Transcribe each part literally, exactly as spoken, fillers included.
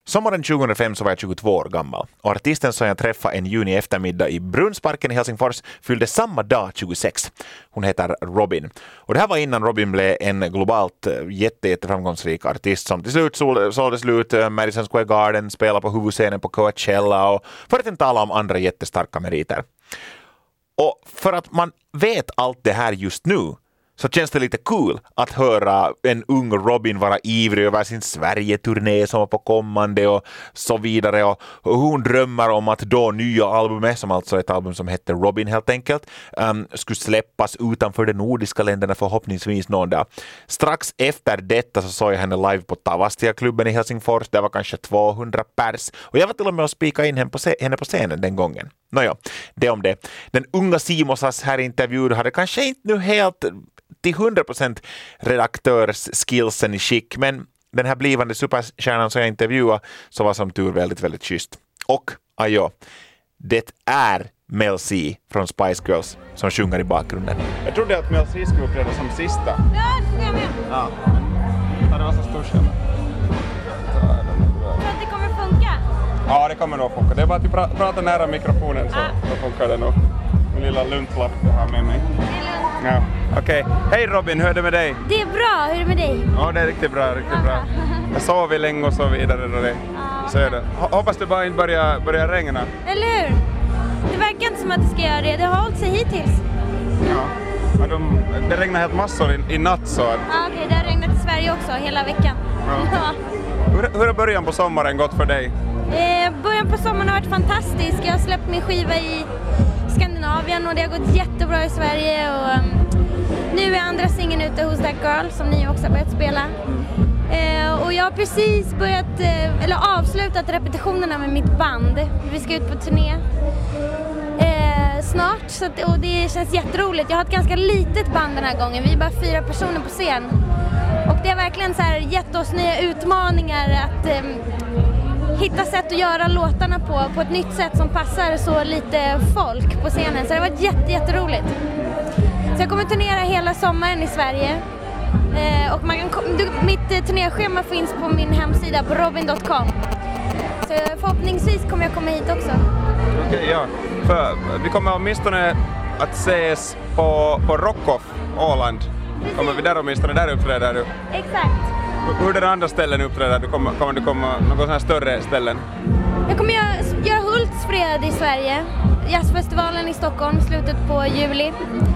Sommaren tjugohundrafem så var jag tjugotvå år gammal och artisten som jag träffade en juni eftermiddag i Brunnsparken i Helsingfors fyllde samma dag tjugosex. Hon heter Robin. Och det här var innan Robin blev en globalt jätte, jätteframgångsrik artist som till slut sålde slut Madison Square Garden, spelade på huvudscenen på Coachella och för att inte tala om andra jättestarka meriter. Och för att man vet allt det här just nu så känns det lite cool att höra en ung Robin vara ivrig över sin Sverige-turné som var på kommande och så vidare. Och, och hon drömmer om att då nya albumet, som alltså är ett album som heter Robin helt enkelt, um, skulle släppas utanför de nordiska länderna förhoppningsvis någon dag. Strax efter detta så såg jag henne live på Tavastia-klubben i Helsingfors. Det var kanske tvåhundra pers. Och jag var till och med att spika in henne på, se- henne på scenen den gången. Nåja, det om det. Den unga Simosas här intervjun hade kanske inte nu helt till hundra procent redaktörsskillsen i skick, men den här blivande superstjärnan som jag intervjuade så var som tur väldigt, väldigt schysst. Och, ajo, det är Mel C från Spice Girls som sjunger i bakgrunden. Jag trodde att Mel C skulle uppträda som sista. Ja, det är med. Ja, men det var så stor skillnad. Tror att det kommer funka? Ja, det kommer nog funka. Det är bara att du pra- pratar nära mikrofonen så, Ah. så funkar det nog. Min lilla luntlapp jag har med mig. Det är lugnt. Ja. Okej, okay. Hej Robin, hur är det med dig? Det är bra, hur är det med dig? Ja, det är riktigt bra, riktigt bra. Jag sov länge och så vidare. Och det. Så är det. Hoppas det bara inte börjar, börjar regna. Eller hur? Det verkar inte som att det ska göra det. Det har hållit sig hittills. Ja, men de, det regnar helt massor i, i natt så. Att... Ja, okej, det har regnat i Sverige också hela veckan. Ja. Hur, hur har början på sommaren gått för dig? Eh, början på sommaren har varit fantastisk. Jag har släppt min skiva i Skandinavien och det har gått jättebra i Sverige. Och, um, nu är andra singeln ute hos That Girl som ni också har börjat spela. Eh, och jag har precis börjat, eh, eller avslutat repetitionerna med mitt band. Vi ska ut på turné eh, snart så att, och det känns jätteroligt. Jag har ett ganska litet band den här gången. Vi är bara fyra personer på scen. Och det har verkligen så här gett oss nya utmaningar att eh, hitta sätt att göra låtarna på, på ett nytt sätt som passar så lite folk på scenen. Så det har varit jätte, jätteroligt. Så jag kommer turnera hela sommaren i Sverige. Eh, och man kan, du, mitt eh, turnéschema finns på min hemsida på robin dot com. Så förhoppningsvis kommer jag komma hit också. Okej, okay, ja. För vi kommer åtminstone att ses på, på Rockoff, Åland. Precis. Kommer vi där åtminstone där uppträder du? Exakt. Hur är det andra ställen uppträder du? Kommer, kommer du komma några sådana här större ställen? Jag kommer göra, göra Hultsfred i Sverige. Jazzfestivalen i Stockholm i slutet på juli.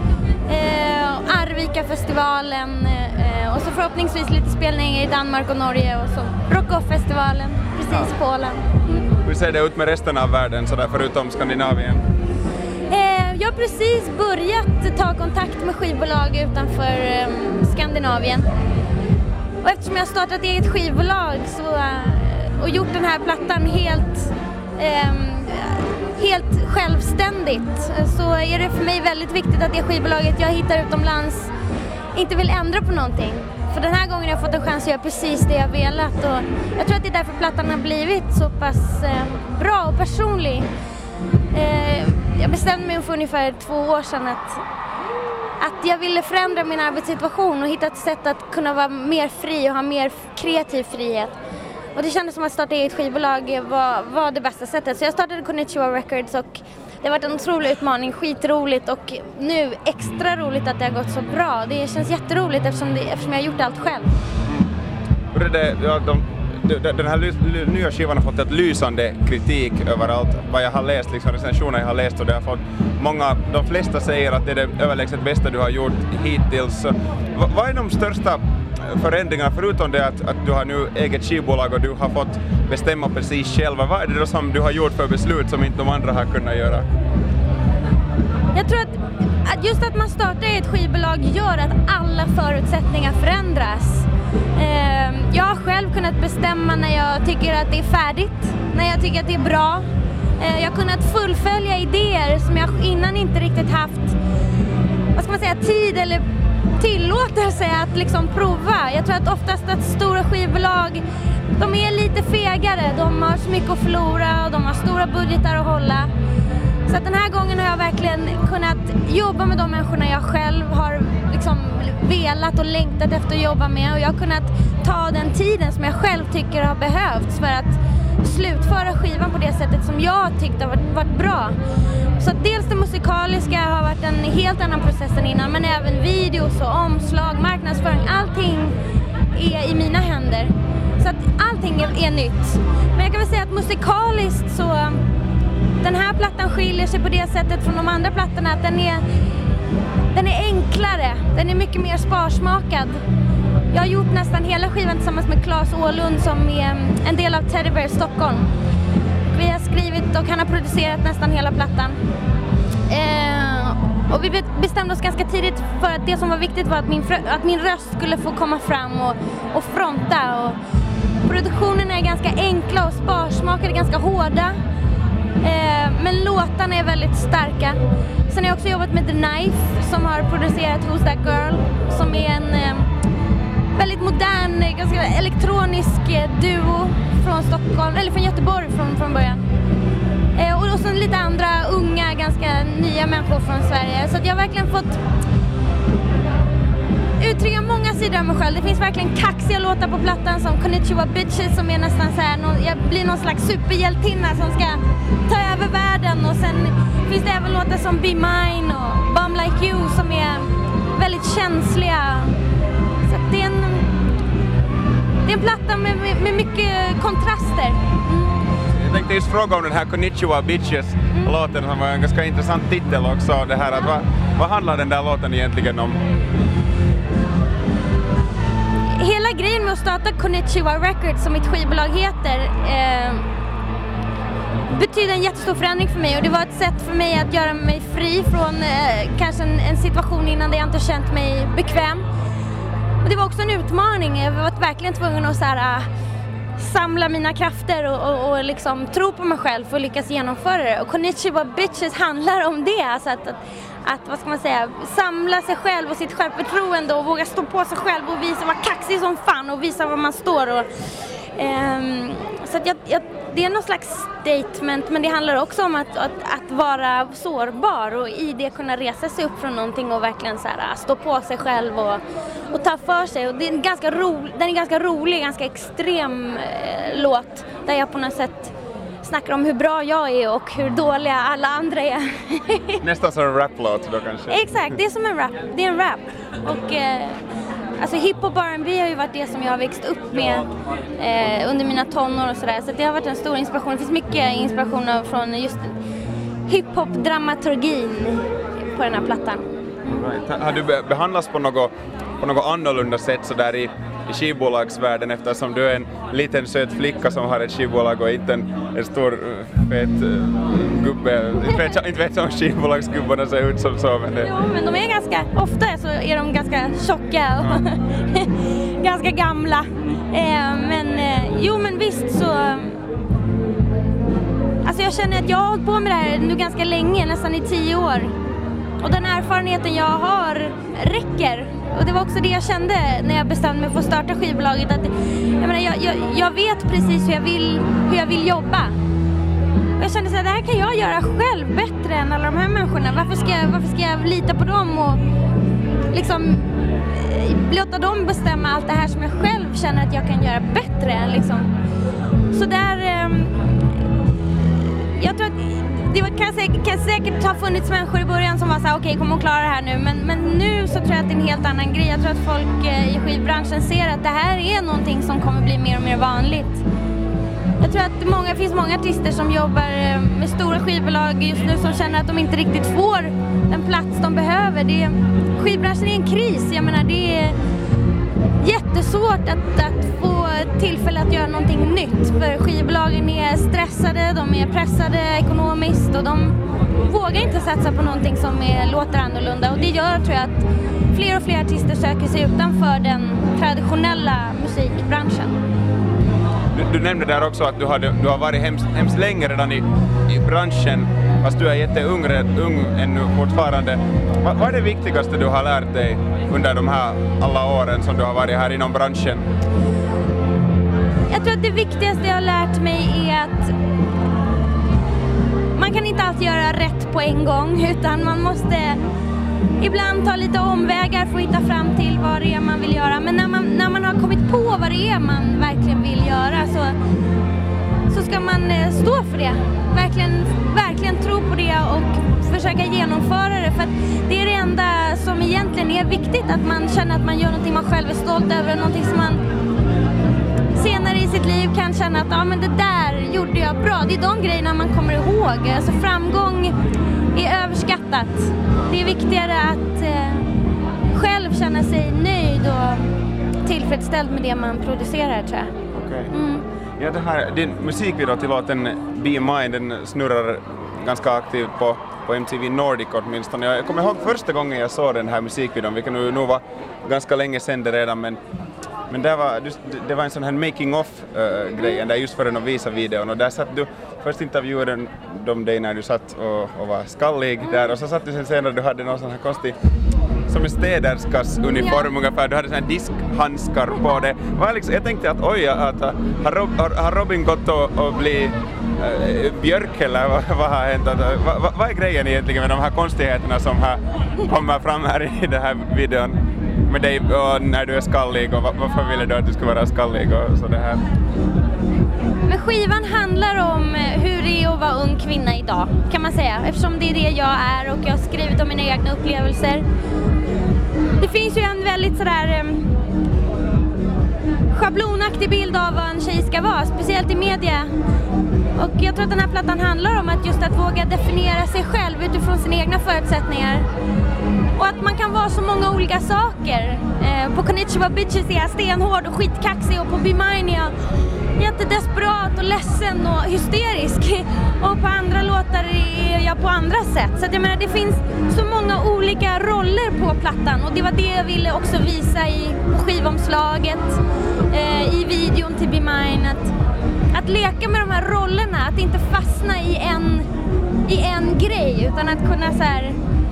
Eh, Arvika-festivalen eh, och så förhoppningsvis lite spelningar i Danmark och Norge och så Rockoff-festivalen precis på Åland. Mm. Hur ser det ut med resten av världen så där, förutom Skandinavien? Eh, jag har precis börjat ta kontakt med skivbolag utanför eh, Skandinavien. Och eftersom jag har startat ett eget skivbolag så, eh, och gjort den här plattan helt eh, helt självständigt så är det för mig väldigt viktigt att det skivbolaget jag hittar utomlands inte vill ändra på någonting. För den här gången har jag fått en chans att göra precis det jag velat och jag tror att det är därför plattan har blivit så pass eh, bra och personlig. Eh, jag bestämde mig för ungefär två år sedan att, att jag ville förändra min arbetssituation och hitta ett sätt att kunna vara mer fri och ha mer kreativ frihet. Och det kändes som att starta eget skivbolag var, var det bästa sättet. Så jag startade Konnichiwa Records och det har varit en otrolig utmaning, skitroligt och nu extra roligt att det har gått så bra. Det känns jätteroligt eftersom, det, eftersom jag har gjort allt själv. Hur är det, ja, de, de, den här ly, nya skivan har fått ett lysande kritik överallt. Vad jag har läst, liksom recensioner jag har läst och det har fått många, de flesta säger att det är det överlägset bästa du har gjort hittills. V, vad är de största förändringarna förutom det att, att du har nu eget skivbolag och du har fått bestämma precis själva? Vad är det då som du har gjort för beslut som inte de andra har kunnat göra? Jag tror att, att just att man startar ett skivbolag gör att alla förutsättningar förändras. Eh, jag har själv kunnat bestämma när jag tycker att det är färdigt, när jag tycker att det är bra. Eh, jag har kunnat fullfölja idéer som jag innan inte riktigt haft, vad ska man säga, tid eller tillåtelse att liksom prova. Jag tror att oftast att stora skivbolag, de är lite fegare. De har så mycket att förlora och de har stora budgetar att hålla. Så att den här gången har jag verkligen kunnat jobba med de människorna jag själv har liksom velat och längtat efter att jobba med. Och jag har kunnat ta den tiden som jag själv tycker har behövts för att slutföra skivan på det sättet som jag tyckte har varit, varit bra. Så att dels det musikaliska har varit en helt annan process än innan, men även videos och omslag, marknadsföring, allting är i mina händer. Så att allting är, är nytt. Men jag kan väl säga att musikaliskt så den här plattan skiljer sig på det sättet från de andra plattorna att den är, den är enklare, den är mycket mer sparsmakad. Jag har gjort nästan hela skivan tillsammans med Claes Åhlund som är en del av Teddy Bear Stockholm. Vi har skrivit och han har producerat nästan hela plattan. Eh, och vi bestämde oss ganska tidigt för att det som var viktigt var att min, att min röst skulle få komma fram och, och fronta. Och produktionerna är ganska enkla och sparsmakade, ganska hårda. Eh, men låtarna är väldigt starka. Sen har jag också jobbat med The Knife som har producerat Who's That Girl som är en eh, väldigt modern, ganska elektronisk eh, duo från Stockholm, eller från Göteborg från, från början. Eh, och sen lite andra unga, ganska nya människor från Sverige. Så att jag har verkligen fått uttrycka många sidor av mig själv. Det finns verkligen kaxiga låtar på plattan som Konnichiwa Bitches som är nästan så här, någon, jag blir någon slags superhjältinna som ska ta över världen. Och sen finns det även låtar som Be Mine och Bum Like You som är väldigt känsliga. Så att det är en, det är en platta med, med, med mycket kontraster. Mm. Jag tänkte just fråga om den här Konnichiwa Bitches-låten som var en ganska intressant titel också. Det här, att vad, vad handlar den där låten egentligen om? Hela grejen med att starta Konnichiwa Records som mitt skivbolag heter eh, betyder en jättestor förändring för mig och det var ett sätt för mig att göra mig fri från eh, kanske en, en situation innan där jag inte känt mig bekväm. Och det var också en utmaning, jag var verkligen tvungen att så här, samla mina krafter och, och, och liksom tro på mig själv för att lyckas genomföra det. Och Konnichiwa Bitches handlar om det, alltså att, att, att vad ska man säga, samla sig själv och sitt självförtroende och våga stå på sig själv och visa vara kaxig som fan och visa var man står. Och, um, så att jag, jag, det är någon slags statement, men det handlar också om att, att, att vara sårbar och i det kunna resa sig upp från någonting och verkligen så här, stå på sig själv och, och ta för sig. Och det är en ganska ro, den är ganska rolig, ganska extrem eh, låt där jag på något sätt snackar om hur bra jag är och hur dåliga alla andra är. Nästan som en rap-låt då kanske? Exakt, det är som en rap. Det är en rap. Och eh, alltså hiphop och R and B har ju varit det som jag har växt upp med eh, under mina tonår och sådär. Så det har varit en stor inspiration. Det finns mycket inspiration från just hiphop-dramaturgin på den här plattan. Right. Har du behandlats på något, på något annorlunda sätt så där i, i skivbolagsvärlden eftersom du är en liten söt flicka som har ett skivbolag och inte en, en stor fet uh, gubbe. Inte vet, inte vet jag om skivbolagsgubbarna ser ut som så. Men det... Jo, men de är ganska, ofta så är de ganska tjocka och ja. ganska gamla. Eh, men eh, jo men visst så... Alltså jag känner att jag har hållit på med det här nu ganska länge, nästan i tio år. Och den erfarenheten jag har räcker. Och det var också det jag kände när jag bestämde mig för att starta skivbolaget. Att, jag, menar, jag, jag, jag vet precis hur jag vill, hur jag vill jobba. Och jag kände att det här kan jag göra själv bättre än alla de här människorna. Varför ska jag, varför ska jag lita på dem och liksom låta dem bestämma allt det här som jag själv känner att jag kan göra bättre. Liksom. Så där... Jag tror att det kan, säkert, kan säkert ha funnits människor i början som var så här: okej, okay, kommer hon klara det här nu? Men, men nu så tror jag att det är en helt annan grej. Jag tror att folk eh, i skivbranschen ser att det här är någonting som kommer bli mer och mer vanligt. Jag tror att många, det finns många artister som jobbar eh, med stora skivbolag just nu som känner att de inte riktigt får den plats de behöver. Det är, skivbranschen är en kris. Jag menar, det är jättesvårt att, att få tillfälle att göra någonting nytt. För skivbolagen är stressade, de är pressade ekonomiskt och de vågar inte satsa på någonting som är, låter annorlunda. Och det gör, tror jag, att fler och fler artister söker sig utanför den traditionella musikbranschen. Du, du nämnde där också att du, hade, du har varit hemskt, hemskt länge redan i, i branschen, fast du är jätteung ung ännu fortfarande. Vad, vad är det viktigaste du har lärt dig under de här alla åren som du har varit här inom branschen? Jag tror att det viktigaste jag har lärt mig är att man kan inte alltid göra rätt på en gång, utan man måste ibland ta lite omvägar för att hitta fram till vad det är man vill göra. Men när man, när man har kommit på vad det är man verkligen vill göra så, så ska man eh, stå för det. Verkligen, verkligen tro på det och försöka genomföra det. För att det är det enda som egentligen är viktigt. Att man känner att man gör någonting man själv är stolt över. Någonting som man senare i sitt liv kan känna att ja, men det där gjorde jag bra. Det är de grejerna man kommer ihåg. Alltså framgång är överskattat. Det är viktigare att eh, själv känna sig nöjd och tillfredsställd med det man producerar, tror jag. Okej. Okay. Mm. Ja, det här, din musikvideo till låten Be Mine, den snurrar ganska aktivt på, på M T V Nordic åtminstone. Jag kommer ihåg första gången jag såg den här musikvideon, vilket nu, nu var ganska länge sedan det redan, men Men det var, det var en sån här making-of-grej, uh, där just för att visa videon. Och där satt du, först intervjuade de dig när du satt och, och var skallig där. Och så satt du sen senare, du hade någon sån här konstig, som en städerskas uniform ja. ungefär. Du hade sån här diskhandskar på det. Var liksom, jag tänkte att oj, att, har, Rob, har, har Robin gått och, och bli uh, björk eller vad, vad har hänt? Vad, vad, vad är grejen egentligen med de här konstigheterna som här kommer fram här i den här videon? Med dig och när du är skallig och varför ville du att du ska vara skallig och så det här? Men skivan handlar om hur det är att vara ung kvinna idag, kan man säga. Eftersom det är det jag är och jag har skrivit om mina egna upplevelser. Det finns ju en väldigt sådär um, schablonaktig bild av vad en tjej ska vara, speciellt i media. Och jag tror att den här plattan handlar om att just att våga definiera sig själv utifrån sina egna förutsättningar. Och att man kan vara så många olika saker. Eh, på Konnichiwa Bitches är jag stenhård och skitkaxig och på Be Mine är jag jättedesperat och ledsen och hysterisk. Och på andra låtar är jag på andra sätt. Så att jag menar, det finns så många olika roller på plattan. Och det var det jag ville också visa i skivomslaget, eh, i videon till Be Mine. Att, att leka med de här rollerna, att inte fastna i en, i en grej utan att kunna så här...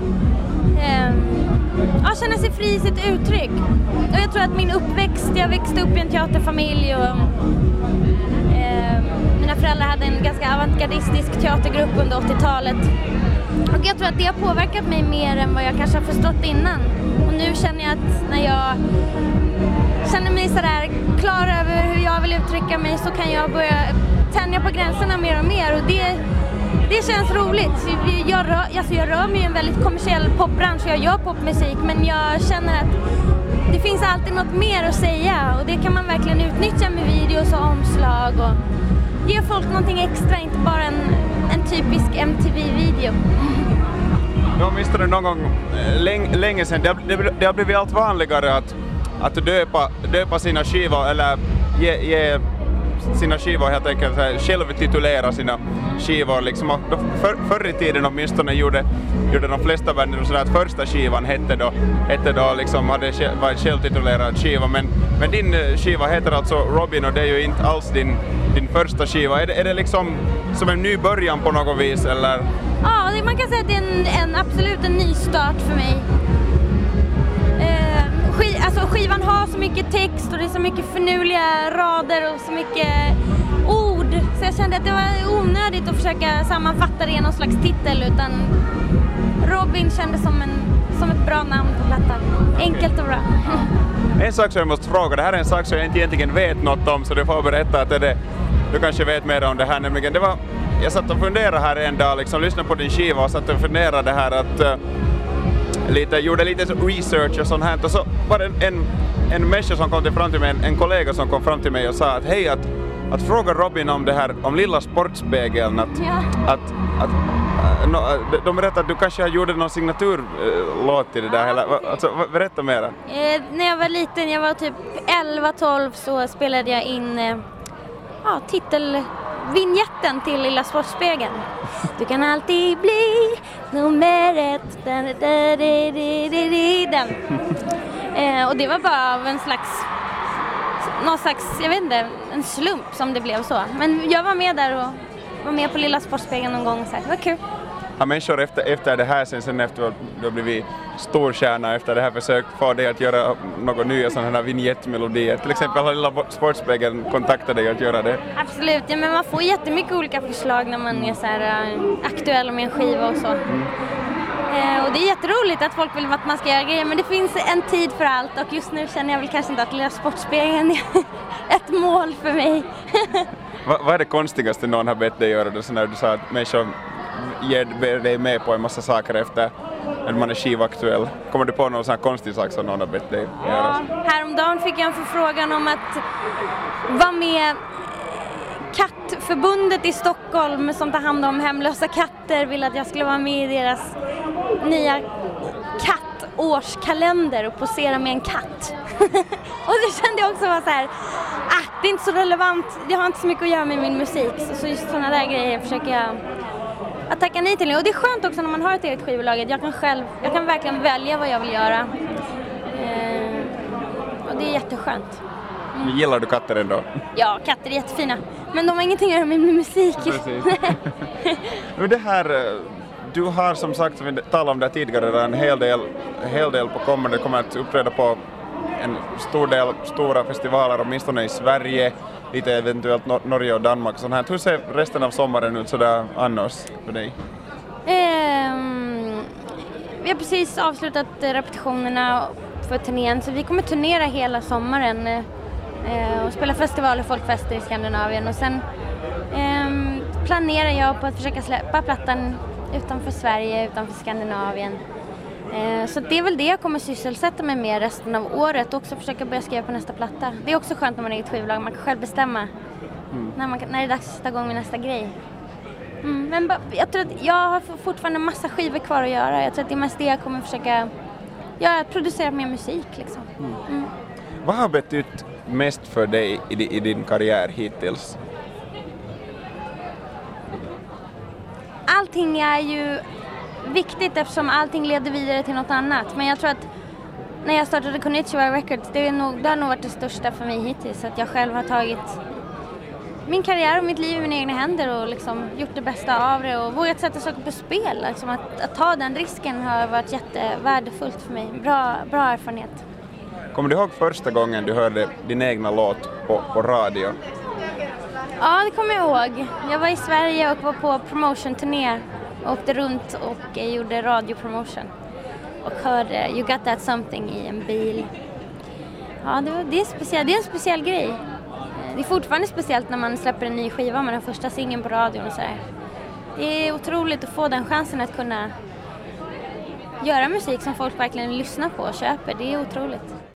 Ja, känna sig fri i sitt uttryck. Och jag tror att min uppväxt, jag växte upp i en teaterfamilj och eh, mina föräldrar hade en ganska avantgardistisk teatergrupp under åttiotalet. Och jag tror att det har påverkat mig mer än vad jag kanske har förstått innan. Och nu känner jag att när jag känner mig sådär klar över hur jag vill uttrycka mig så kan jag börja tänja på gränserna mer och mer. Och det Det känns roligt. Jag rör, alltså jag rör mig i en väldigt kommersiell popbransch. Jag gör popmusik, men jag känner att det finns alltid något mer att säga. Och det kan man verkligen utnyttja med videos och omslag. Och ge folk någonting extra, inte bara en, en typisk M T V-video. Jag visste det någon gång länge, länge sedan. Det har, det, det har blivit allt vanligare att, att döpa, döpa sina skivor eller ge... ge sina skivor helt enkelt själv titulera sina skivor liksom. Och då, för, förr i tiden åtminstone gjorde, gjorde de flesta banden så att första skivan hette då, hette då liksom, hade var en självtitulerad skiva, men, men din skiva heter alltså Robin och det är ju inte alls din, din första skiva. Är det, är det liksom som en ny början på något vis eller? Ja, det, man kan säga att det är en, en absolut en ny start för mig. Eh, skiv, alltså skivan har så mycket text och det är så mycket förnuliga rader och så mycket ord. Så jag kände att det var onödigt att försöka sammanfatta det i någon slags titel, utan Robin kändes som, en, som ett bra namn på plattan. Enkelt och bra. En sak som jag måste fråga, det här är en sak som jag inte egentligen vet något om, så du får berätta att det, du kanske vet mer om det här. Nämligen, det var, jag satt och funderade här en dag, liksom, lyssnade på din skiva och satt och funderade här att uh, lite, gjorde lite research och sånt här, och så var det en, en, en människa som kom till fram till mig, en, en kollega som kom fram till mig och sa att hej, att, att fråga Robin om det här, om Lilla Sportspegeln, att, ja. att, att uh, no, de berättade att du kanske gjorde någon signaturlåt uh, till det där, eller, alltså, berätta mera. Eh, när jag var liten, jag var typ elva tolv, så spelade jag in eh, ja, titel... vignetten till Lilla Sportspegeln. Du kan alltid bli nummer ett. Den. Eh, och det var bara av en slags, någon slags, jag vet inte, en slump som det blev så. Men jag var med där och var med på Lilla Sportspegeln någon gång. Så här. Det var kul. Har människor efter, efter det här, sen, sen efter att du har blivit storstjärna efter det här, försökt få dig att göra några nya sådana här vignettmelodier? Till exempel har Lilla Sportspegeln kontaktat dig att göra det? Absolut, ja, men man får jättemycket olika förslag när man är så här, uh, aktuell med en skiva och så. Mm. Eh, och det är jätteroligt att folk vill att man ska göra grejer, men det finns en tid för allt, och just nu känner jag väl kanske inte att Lilla Sportspegeln är ett mål för mig. Va, vad är det konstigaste någon har bett dig göra då, så när du sa att människor ger dig med på en massa saker efter att man är skivaktuell? Kommer du på någon sån här konstig sak som någon har bett dig göra? Ja, häromdagen fick jag en förfrågan om att vara med Kattförbundet i Stockholm som tar hand om hemlösa katter, vill att jag skulle vara med i deras nya kattårskalender och posera med en katt. Och det kände jag också var så här, ah, det är inte så relevant, jag har inte så mycket att göra med min musik, så, så just sådana där grejer försöker jag att tacka nej till. Och det är skönt också när man har ett eget skivbolag, jag kan själv, jag kan verkligen välja vad jag vill göra. Eh, och det är jätteskönt. Mm. Gillar du katter ändå? Ja, katter är jättefina. Men de har ingenting att göra med min musik. Men det här, du har som sagt, som vi talade om det tidigare, en hel del, en hel del på kommande. Du kommer att uppträda på en stor del stora festivaler, åtminstone i Sverige, lite eventuellt Nor- Norge och Danmark. Sån här. Hur ser resten av sommaren ut sådär annars för dig? Um, vi har precis avslutat repetitionerna för turnén, så vi kommer turnera hela sommaren uh, och spela festivaler och folkfester i Skandinavien. Och sen um, planerar jag på att försöka släppa plattan utanför Sverige, utanför Skandinavien. Uh, så det är väl det jag kommer sysselsätta mig med resten av året och också försöka börja skriva på nästa platta. Det är också skönt när man är ett skivbolag, man kan själv bestämma mm. när, man, när det är dags att sätta igång med nästa grej. Mm, men ba, jag tror att jag har fortfarande en massa skivor kvar att göra. Jag tror att det är mest det jag kommer försöka göra, producera mer musik liksom. Mm. Mm. Vad har betytt mest för dig i, di, i din karriär hittills? Allting är ju viktigt eftersom allting leder vidare till något annat. Men jag tror att när jag startade Konnichiwa Records, det, är nog, det har nog varit det största för mig hittills. Att jag själv har tagit min karriär och mitt liv i mina egna händer och liksom gjort det bästa av det och vågat sätta saker på spel. Liksom att, att ta den risken har varit jättevärdefullt för mig. Bra, bra erfarenhet. Kommer du ihåg första gången du hörde din egna låt på, på radio? Ja, det kommer jag ihåg. Jag var i Sverige och var på promotion-turné. Åkte runt och gjorde radiopromotion. Och hörde You Got That Something i en bil. Ja, det, var, det, är speciell, det är en speciell grej. Det är fortfarande speciellt när man släpper en ny skiva med den första singeln på radion och så här. Det är otroligt att få den chansen att kunna göra musik som folk verkligen lyssnar på och köper. Det är otroligt.